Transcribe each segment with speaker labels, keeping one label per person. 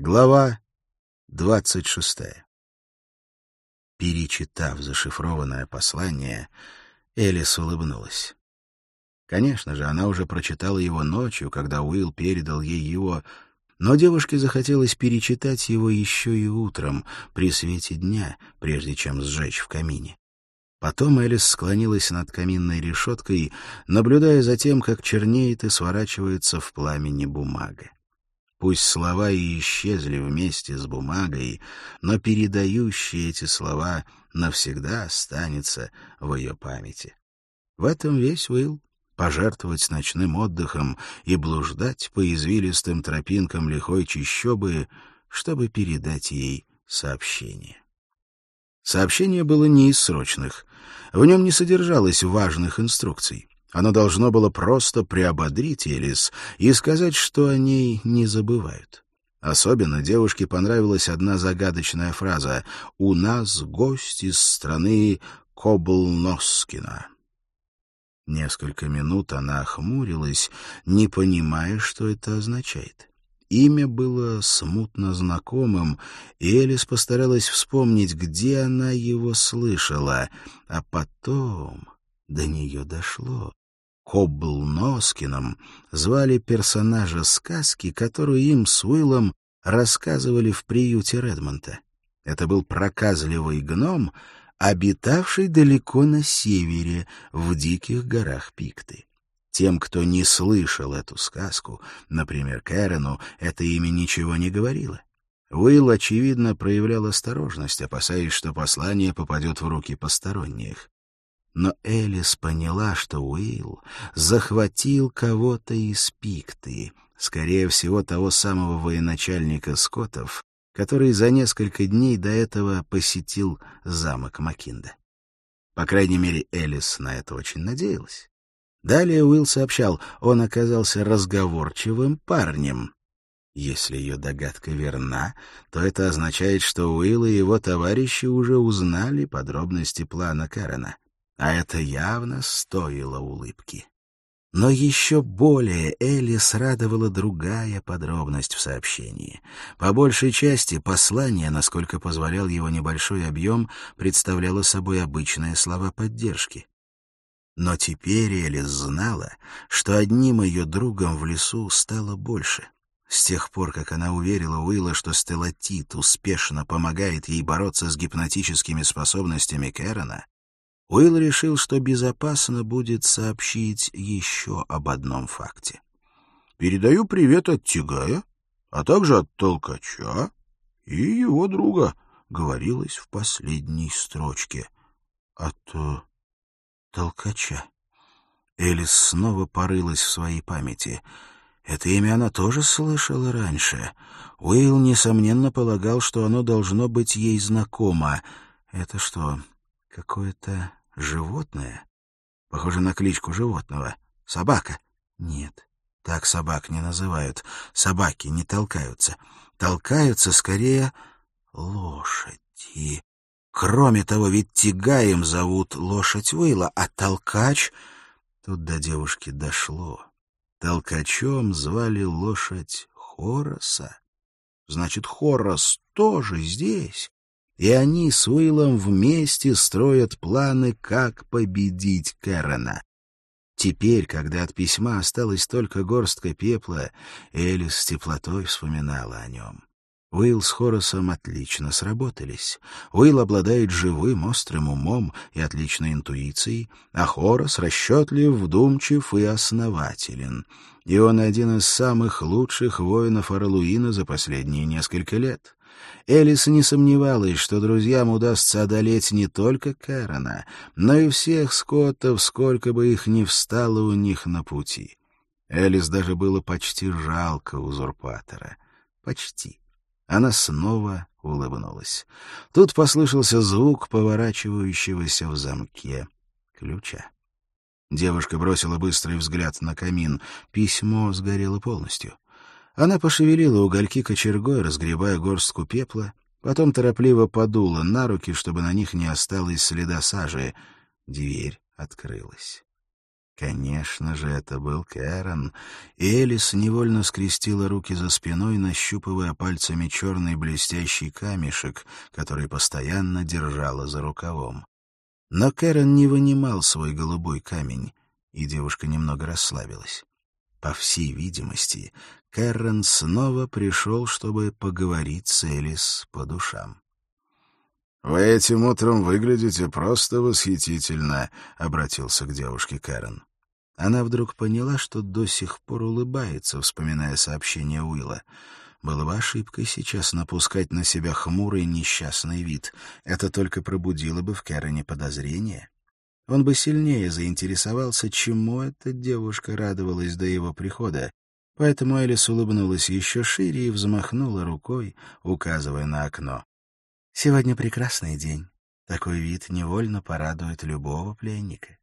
Speaker 1: Глава 26. Перечитав зашифрованное послание, Элис улыбнулась. Конечно же, она уже прочитала его ночью, когда Уилл передал ей его, но девушке захотелось перечитать его еще и утром, при свете дня, прежде чем сжечь в камине. Потом Элис склонилась над каминной решеткой, наблюдая за тем, как чернеет и сворачивается в пламени бумага. Пусть слова и исчезли вместе с бумагой, но передающий эти слова навсегда останется в ее памяти. В этом весь Уилл — пожертвовать ночным отдыхом и блуждать по извилистым тропинкам лихой чащобы, чтобы передать ей сообщение. Сообщение было не из срочных. В нем не содержалось важных инструкций. Оно должно было просто приободрить Элис и сказать, что о ней не забывают. Особенно девушке понравилась одна загадочная фраза «У нас гость из страны Коблноскина». Несколько минут она охмурилась, не понимая, что это означает. Имя было смутно знакомым, и Элис постаралась вспомнить, где она его слышала, а потом до нее дошло. Коблноскином звали персонажа сказки, которую им с Уиллом рассказывали в приюте Редмонта. Это был проказливый гном, обитавший далеко на севере, в диких горах Пикты. Тем, кто не слышал эту сказку, например, Кэрену, это имя ничего не говорило. Уилл, очевидно, проявлял осторожность, опасаясь, что послание попадет в руки посторонних. Но Элис поняла, что Уилл захватил кого-то из Пикты, скорее всего, того самого военачальника скотов, который за несколько дней до этого посетил замок Макинда. По крайней мере, Элис на это очень надеялась. Далее Уилл сообщал, он оказался разговорчивым парнем. Если ее догадка верна, то это означает, что Уилл и его товарищи уже узнали подробности плана Кэрена. А это явно стоило улыбки. Но еще более Элис радовала другая подробность в сообщении. По большей части послание, насколько позволял его небольшой объем, представляло собой обычные слова поддержки. Но теперь Элис знала, что одним ее другом в лесу стало больше. С тех пор, как она уверила Уилла, что стелатит успешно помогает ей бороться с гипнотическими способностями Кэрена, Уилл решил, что безопасно будет сообщить еще об одном факте. «Передаю привет от Тигая, а также от Толкача и его друга», — говорилось в последней строчке. «От Толкача». Элис снова порылась в своей памяти. Это имя она тоже слышала раньше. Уилл, несомненно, полагал, что оно должно быть ей знакомо. Это что, какое-то животное? Похоже на кличку животного. Собака? Нет, так собак не называют. Собаки не толкаются. Толкаются скорее лошади. Кроме того, ведь Тигаем зовут лошадь Уилла, а толкач... Тут до девушки дошло. Толкачом звали лошадь Хораса. Значит, Хорас тоже здесь. И они с Уиллом вместе строят планы, как победить Кэрена. Теперь, когда от письма осталась только горстка пепла, Элис с теплотой вспоминала о нем. Уилл с Хорасом отлично сработались. Уилл обладает живым, острым умом и отличной интуицией, а Хорас расчетлив, вдумчив и основателен. И он один из самых лучших воинов Орлуина за последние несколько лет. Элис не сомневалась, что друзьям удастся одолеть не только Кэрена, но и всех скоттов, сколько бы их ни встало у них на пути. Элис даже было почти жалко узурпатора. Почти. Она снова улыбнулась. Тут послышался звук поворачивающегося в замке ключа. Девушка бросила быстрый взгляд на камин. Письмо сгорело полностью. Она пошевелила угольки кочергой, разгребая горстку пепла, потом торопливо подула на руки, чтобы на них не осталось следа сажи. Дверь открылась. Конечно же, это был Кэрон, и Элис невольно скрестила руки за спиной, нащупывая пальцами черный блестящий камешек, который постоянно держала за рукавом. Но Кэрон не вынимал свой голубой камень, и девушка немного расслабилась. По всей видимости, Кэрон снова пришел, чтобы поговорить с Элис по душам. «Вы этим утром выглядите просто восхитительно», — обратился к девушке Кэрон. Она вдруг поняла, что до сих пор улыбается, вспоминая сообщение Уилла. Было бы ошибкой сейчас напускать на себя хмурый несчастный вид. Это только пробудило бы в Кэроне подозрение. Он бы сильнее заинтересовался, чему эта девушка радовалась до его прихода. Поэтому Элис улыбнулась еще шире и взмахнула рукой, указывая на окно. «Сегодня прекрасный день. Такой вид невольно порадует любого пленника».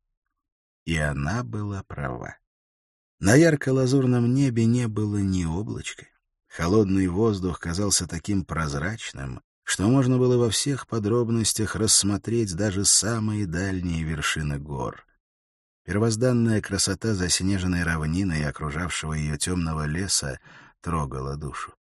Speaker 1: И она была права. На ярко-лазурном небе не было ни облачка. Холодный воздух казался таким прозрачным, что можно было во всех подробностях рассмотреть даже самые дальние вершины гор. Первозданная красота заснеженной равнины и окружавшего ее темного леса трогала душу.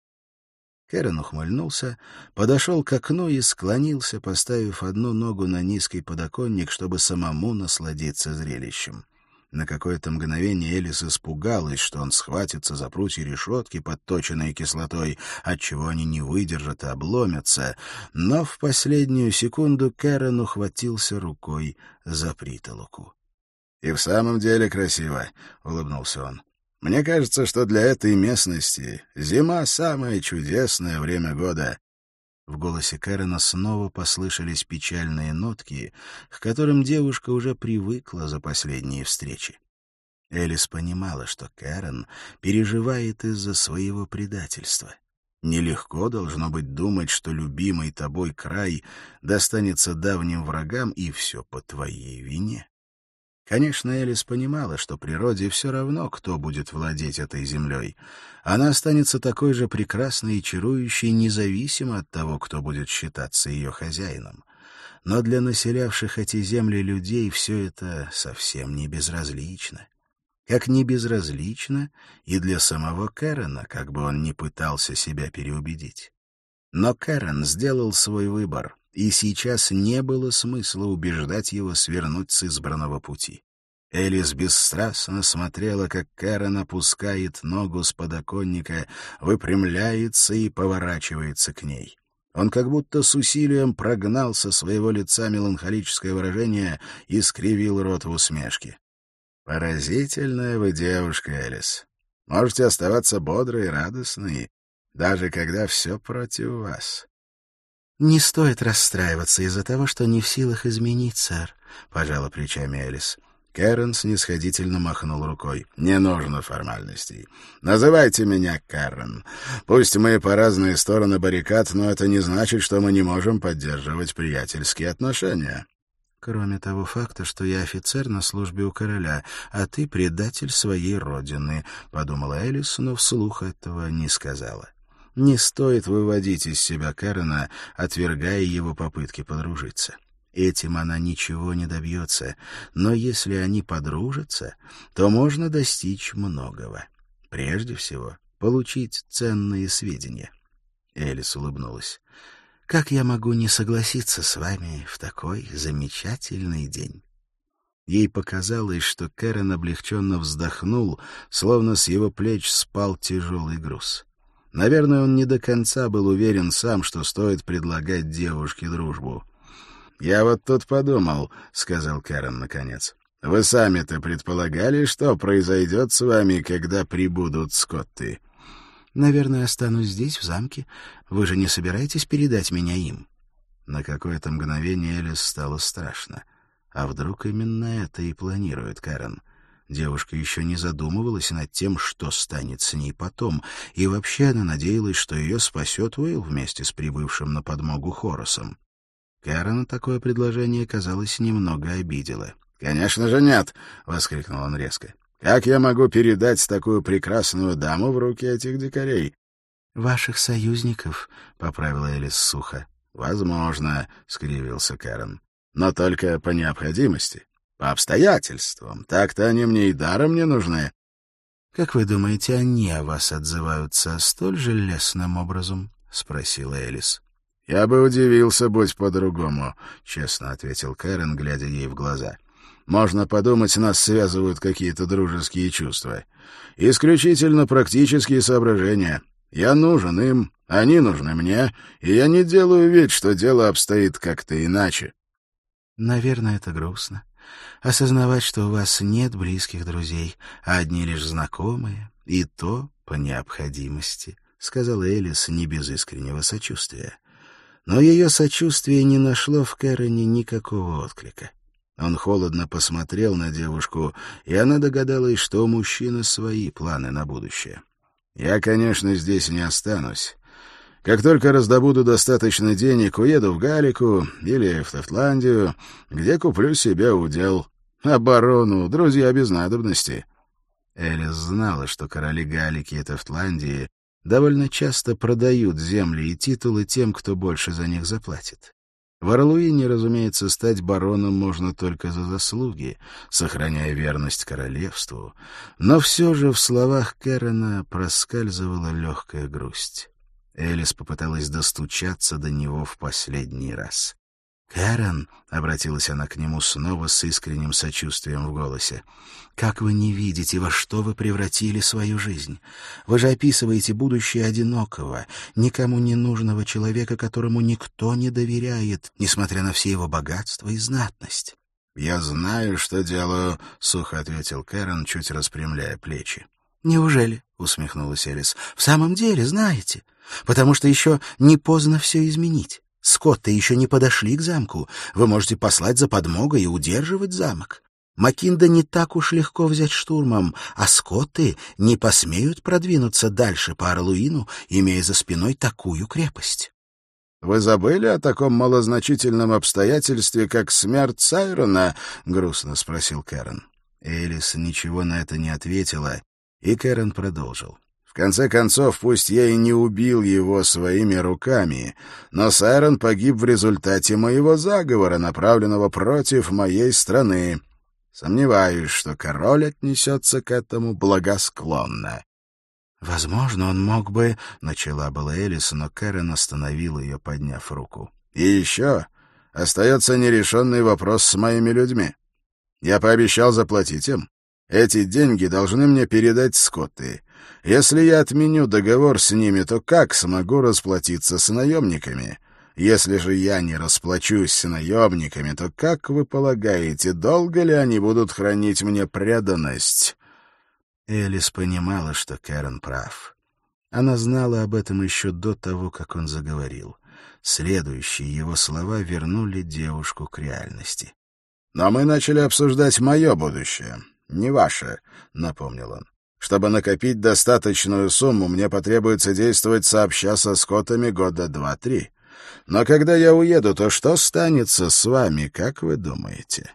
Speaker 1: Кэрон ухмыльнулся, подошел к окну и склонился, поставив одну ногу на низкий подоконник, чтобы самому насладиться зрелищем. На какое-то мгновение Элис испугалась, что он схватится за прутья решетки, подточенные кислотой, отчего они не выдержат и обломятся, но в последнюю секунду Кэрон ухватился рукой за притолоку. «И в самом деле красиво», — улыбнулся он. «Мне кажется, что для этой местности зима — самое чудесное время года». В голосе Кэрона снова послышались печальные нотки, к которым девушка уже привыкла за последние встречи. Элис понимала, что Кэрон переживает из-за своего предательства. Нелегко должно быть думать, что любимый тобой край достанется давним врагам, и все по твоей вине. Конечно, Элис понимала, что природе все равно, кто будет владеть этой землей. Она останется такой же прекрасной и чарующей, независимо от того, кто будет считаться ее хозяином. Но для населявших эти земли людей все это совсем не безразлично. Как не безразлично и для самого Кэрона, как бы он ни пытался себя переубедить. Но Кэрон сделал свой выбор, и сейчас не было смысла убеждать его свернуть с избранного пути. Элис бесстрастно смотрела, как Кэрон опускает ногу с подоконника, выпрямляется и поворачивается к ней. Он как будто с усилием прогнал со своего лица меланхолическое выражение и скривил рот в усмешке. «Поразительная вы девушка, Элис. Можете оставаться бодрой и радостной, даже когда все против вас». «Не стоит расстраиваться из-за того, что не в силах изменить, сэр», — пожала плечами Элис. Кэрон снисходительно махнул рукой. «Не нужно формальностей. Называйте меня Кэрон. Пусть мы по разные стороны баррикад, но это не значит, что мы не можем поддерживать приятельские отношения». «Кроме того факта, что я офицер на службе у короля, а ты предатель своей родины», — подумала Элис, но вслух этого не сказала. Не стоит выводить из себя Кэрона, отвергая его попытки подружиться. Этим она ничего не добьется, но если они подружатся, то можно достичь многого. Прежде всего, получить ценные сведения. Элис улыбнулась. «Как я могу не согласиться с вами в такой замечательный день?» Ей показалось, что Кэрон облегченно вздохнул, словно с его плеч спал тяжелый груз. Наверное, он не до конца был уверен сам, что стоит предлагать девушке дружбу. «Я вот тут подумал», — сказал Кэрон наконец. «Вы сами-то предполагали, что произойдет с вами, когда прибудут скотты?» «Наверное, останусь здесь, в замке. Вы же не собираетесь передать меня им?» На какое-то мгновение Элис стало страшно. А вдруг именно это и планирует Кэрон? Девушка еще не задумывалась над тем, что станет с ней потом, и вообще она надеялась, что ее спасет Уилл вместе с прибывшим на подмогу Хорасом. Кэрона такое предложение, казалось, немного обидело. «Конечно же нет!» — воскликнул он резко. «Как я могу передать такую прекрасную даму в руки этих дикарей?» «Ваших союзников», — поправила Элис сухо. «Возможно», — скривился Кэрон. «Но только по необходимости. По обстоятельствам. Так-то они мне и даром не нужны. — Как вы думаете, они о вас отзываются столь же лестным образом? — спросила Элис. — Я бы удивился, будь по-другому, — честно ответил Кэрен, глядя ей в глаза. — Можно подумать, нас связывают какие-то дружеские чувства. Исключительно практические соображения. Я нужен им, они нужны мне, и я не делаю вид, что дело обстоит как-то иначе. — Наверное, это грустно. Осознавать, что у вас нет близких друзей, а одни лишь знакомые, и то по необходимости, — сказала Элис не без искреннего сочувствия. Но ее сочувствие не нашло в Кэрене никакого отклика. Он холодно посмотрел на девушку, и она догадалась, что у мужчины свои планы на будущее. «Я, конечно, здесь не останусь. Как только раздобуду достаточно денег, уеду в Галику или в Тефтландию, где куплю себе удел. Оборону, друзья без надобности». Элис знала, что короли Галики и Тефтландии довольно часто продают земли и титулы тем, кто больше за них заплатит. В Орлуине, разумеется, стать бароном можно только за заслуги, сохраняя верность королевству, но все же в словах Кэрена проскальзывала легкая грусть. Элис попыталась достучаться до него в последний раз. «Кэрен», — обратилась она к нему снова с искренним сочувствием в голосе, — «как вы не видите, во что вы превратили свою жизнь? Вы же описываете будущее одинокого, никому не нужного человека, которому никто не доверяет, несмотря на все его богатство и знатность». «Я знаю, что делаю», — сухо ответил Кэрен, чуть распрямляя плечи. «Неужели?» — усмехнулась Элис. «В самом деле знаете, потому что еще не поздно все изменить. Скотты еще не подошли к замку. Вы можете послать за подмогой и удерживать замок. Макинда не так уж легко взять штурмом, а скотты не посмеют продвинуться дальше по Орлуину, имея за спиной такую крепость». «Вы забыли о таком малозначительном обстоятельстве, как смерть Сайрона?» — грустно спросил Кэрен. Элис ничего на это не ответила, и Кэрен продолжил. «В конце концов, пусть я и не убил его своими руками, но Сайрон погиб в результате моего заговора, направленного против моей страны. Сомневаюсь, что король отнесется к этому благосклонно». «Возможно, он мог бы...» — начала была Элис, но Кэрен остановил ее, подняв руку. «И еще остается нерешенный вопрос с моими людьми. Я пообещал заплатить им. Эти деньги должны мне передать скотты. Если я отменю договор с ними, то как смогу расплатиться с наемниками? Если же я не расплачусь с наемниками, то, как вы полагаете, долго ли они будут хранить мне преданность?» Элис понимала, что Кэрен прав. Она знала об этом еще до того, как он заговорил. Следующие его слова вернули девушку к реальности. «Но мы начали обсуждать мое будущее, не ваше», — напомнил он. «Чтобы накопить достаточную сумму, мне потребуется действовать сообща со скотами года 2-3. Но когда я уеду, то что станется с вами, как вы думаете?»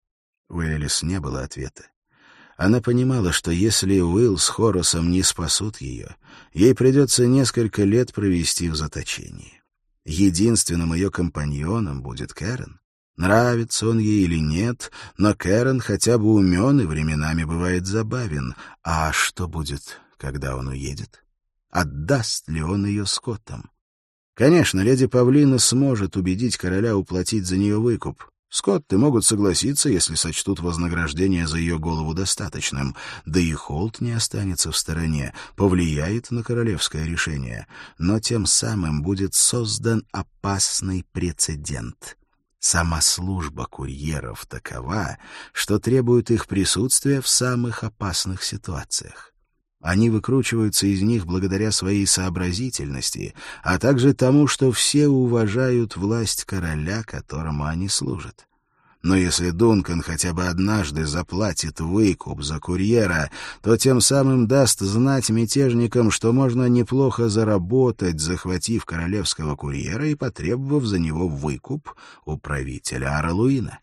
Speaker 1: У Элис не было ответа. Она понимала, что если Уилл с Хорусом не спасут ее, ей придется несколько лет провести в заточении. Единственным ее компаньоном будет Кэрен. Нравится он ей или нет, но Кэрен хотя бы умен и временами бывает забавен. А что будет, когда он уедет? Отдаст ли он ее скотам? Конечно, леди Павлина сможет убедить короля уплатить за нее выкуп. Скотты могут согласиться, если сочтут вознаграждение за ее голову достаточным. Да и Холт не останется в стороне, повлияет на королевское решение. Но тем самым будет создан опасный прецедент. Сама служба курьеров такова, что требует их присутствия в самых опасных ситуациях. Они выкручиваются из них благодаря своей сообразительности, а также тому, что все уважают власть короля, которому они служат. Но если Дункан хотя бы однажды заплатит выкуп за курьера, то тем самым даст знать мятежникам, что можно неплохо заработать, захватив королевского курьера и потребовав за него выкуп у правителя Орлуина.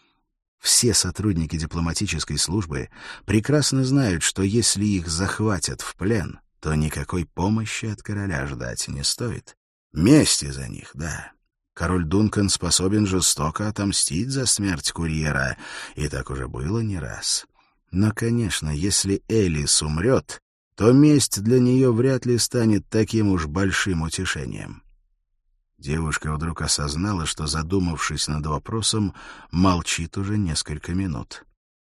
Speaker 1: Все сотрудники дипломатической службы прекрасно знают, что если их захватят в плен, то никакой помощи от короля ждать не стоит. Мести за них, да. Король Дункан способен жестоко отомстить за смерть курьера, и так уже было не раз. Но, конечно, если Элис умрет, то месть для нее вряд ли станет таким уж большим утешением. Девушка вдруг осознала, что, задумавшись над вопросом, молчит уже несколько минут.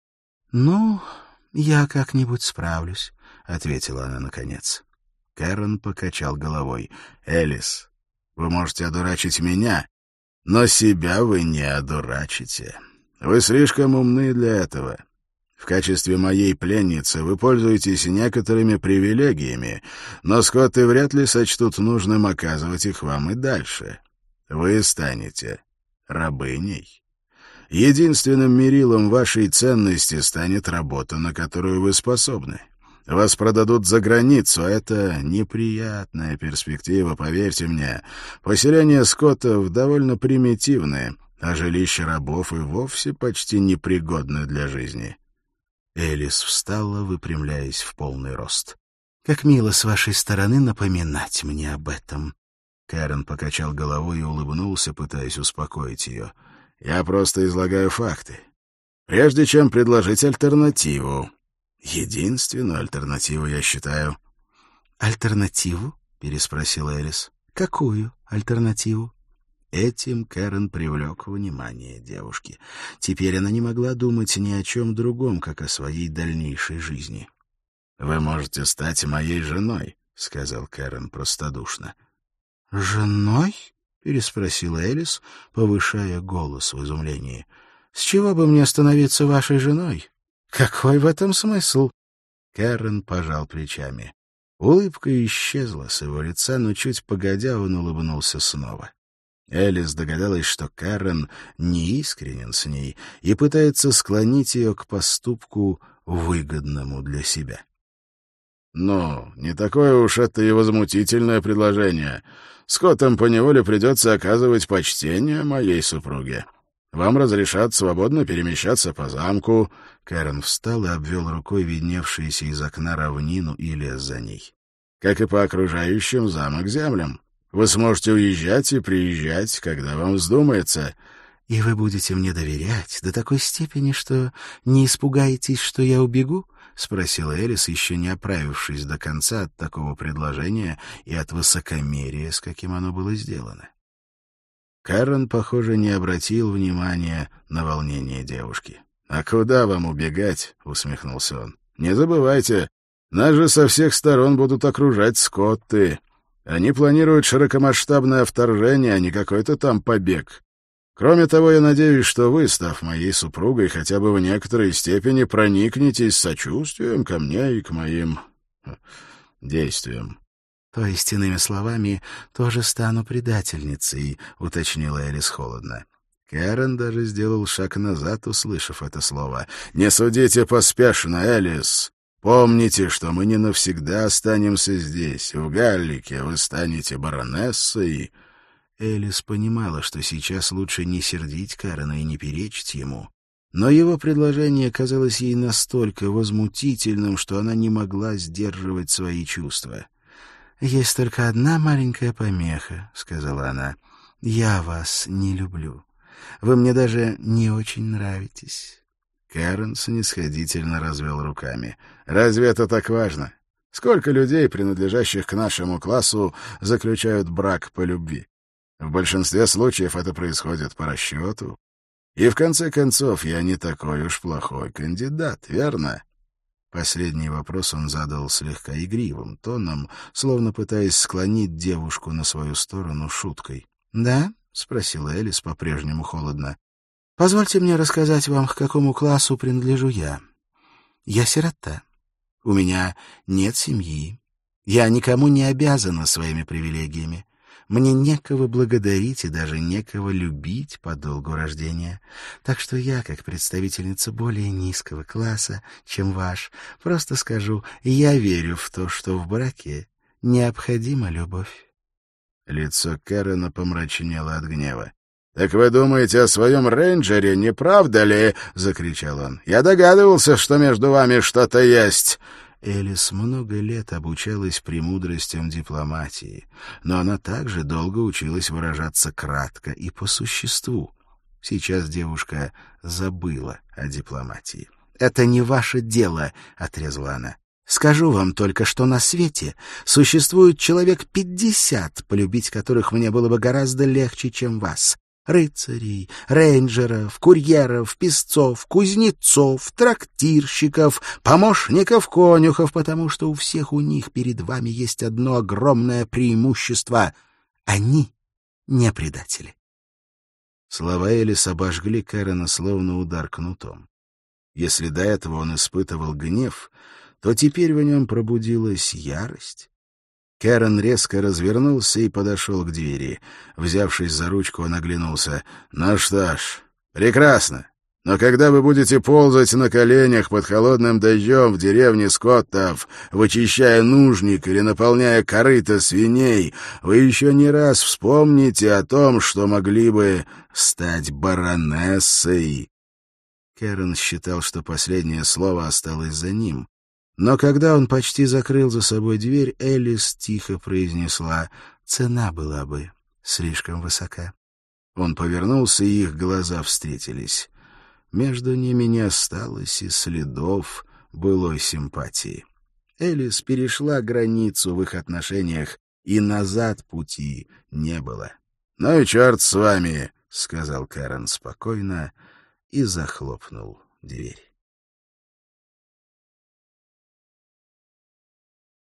Speaker 1: «Ну, я как-нибудь справлюсь», — ответила она наконец. Кэрон покачал головой. «Элис, вы можете одурачить меня, но себя вы не одурачите. Вы слишком умны для этого. В качестве моей пленницы вы пользуетесь некоторыми привилегиями, но скотты вряд ли сочтут нужным оказывать их вам и дальше. Вы станете рабыней. Единственным мерилом вашей ценности станет работа, на которую вы способны. Вас продадут за границу, а это неприятная перспектива, поверьте мне. Поселения скоттов довольно примитивные, а жилища рабов и вовсе почти непригодны для жизни». Элис встала, выпрямляясь в полный рост. «Как мило с вашей стороны напоминать мне об этом». Кэрон покачал головой и улыбнулся, пытаясь успокоить ее. «Я просто излагаю факты. Прежде чем предложить альтернативу. Единственную альтернативу, я считаю». «Альтернативу?» — переспросила Элис. «Какую альтернативу?» Этим Кэрон привлек внимание девушки. Теперь она не могла думать ни о чем другом, как о своей дальнейшей жизни. «Вы можете стать моей женой», — сказал Кэрон простодушно. «Женой?» — переспросила Элис, повышая голос в изумлении. «С чего бы мне становиться вашей женой? Какой в этом смысл?» Кэрон пожал плечами. Улыбка исчезла с его лица, но чуть погодя он улыбнулся снова. Элис догадалась, что Кэрон неискренен с ней и пытается склонить ее к поступку, выгодному для себя. «Ну, не такое уж это и возмутительное предложение. Скоттам поневоле придется оказывать почтение моей супруге. Вам разрешат свободно перемещаться по замку». Кэрон встал и обвел рукой видневшиеся из окна равнину и лес за ней. «Как и по окружающим замок землям. Вы сможете уезжать и приезжать, когда вам вздумается». «И вы будете мне доверять до такой степени, что не испугаетесь, что я убегу?» — спросила Элис, еще не оправившись до конца от такого предложения и от высокомерия, с каким оно было сделано. Кэрон, похоже, не обратил внимания на волнение девушки. «А куда вам убегать?» — усмехнулся он. «Не забывайте, нас же со всех сторон будут окружать скотты. Они планируют широкомасштабное вторжение, а не какой-то там побег. Кроме того, я надеюсь, что вы, став моей супругой, хотя бы в некоторой степени проникнетесь сочувствием ко мне и к моим действиям». «То есть, иными словами, тоже стану предательницей», — уточнила Элис холодно. Кэрон даже сделал шаг назад, услышав это слово. «Не судите поспешно, Элис. Помните, что мы не навсегда останемся здесь. В Галлике вы станете баронессой». Элис понимала, что сейчас лучше не сердить Кэрона и не перечить ему. Но его предложение казалось ей настолько возмутительным, что она не могла сдерживать свои чувства. «Есть только одна маленькая помеха», — сказала она. «Я вас не люблю. Вы мне даже не очень нравитесь». Кэрон снисходительно развел руками. «Разве это так важно? Сколько людей, принадлежащих к нашему классу, заключают брак по любви? В большинстве случаев это происходит по расчету. И в конце концов, я не такой уж плохой кандидат, верно?» Последний вопрос он задал слегка игривым тоном, словно пытаясь склонить девушку на свою сторону шуткой. «Да?» — спросила Элис по-прежнему холодно. «Позвольте мне рассказать вам, к какому классу принадлежу я. Я сирота. У меня нет семьи. Я никому не обязана своими привилегиями. Мне некого благодарить и даже некого любить по долгу рождения. Так что я, как представительница более низкого класса, чем ваш, просто скажу, я верю в то, что в браке необходима любовь». Лицо Кэрона помрачнело от гнева. «Так вы думаете о своем рейнджере, не правда ли?» — закричал он. «Я догадывался, что между вами что-то есть». Элис много лет обучалась премудростям дипломатии, но она также долго училась выражаться кратко и по существу. Сейчас девушка забыла о дипломатии. «Это не ваше дело», — отрезала она. «Скажу вам только, что на свете существует человек 50, полюбить которых мне было бы гораздо легче, чем вас. Рыцарей, рейнджеров, курьеров, песцов, кузнецов, трактирщиков, помощников конюхов, потому что у всех у них перед вами есть одно огромное преимущество — они не предатели». Слова Элис обожгли Кэрона словно удар кнутом. Если до этого он испытывал гнев, то теперь в нем пробудилась ярость. Кэрон резко развернулся и подошел к двери. Взявшись за ручку, он оглянулся. «Ну что ж, прекрасно. Но когда вы будете ползать на коленях под холодным дождем в деревне Скоттов, вычищая нужник или наполняя корыто свиней, вы еще не раз вспомните о том, что могли бы стать баронессой». Кэрон считал, что последнее слово осталось за ним. Но когда он почти закрыл за собой дверь, Элис тихо произнесла: «Цена была бы слишком высока». Он повернулся, и их глаза встретились. Между ними не осталось и следов былой симпатии. Элис перешла границу в их отношениях, и назад пути не было. «Ну и черт с вами», — сказал Кэрон спокойно и захлопнул дверь.